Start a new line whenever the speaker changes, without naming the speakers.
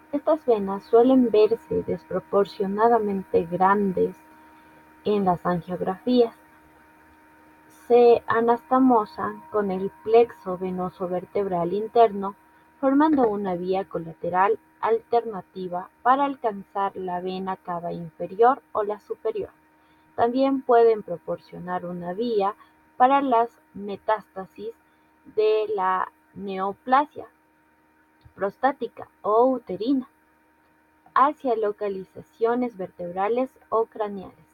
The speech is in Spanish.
Estas venas suelen verse desproporcionadamente grandes en las angiografías. Se anastomosan con el plexo venoso vertebral interno, formando una vía colateral alternativa para alcanzar la vena cava inferior o la superior. También pueden proporcionar una vía para las metástasis de la neoplasia prostática o uterina hacia localizaciones vertebrales o craneales.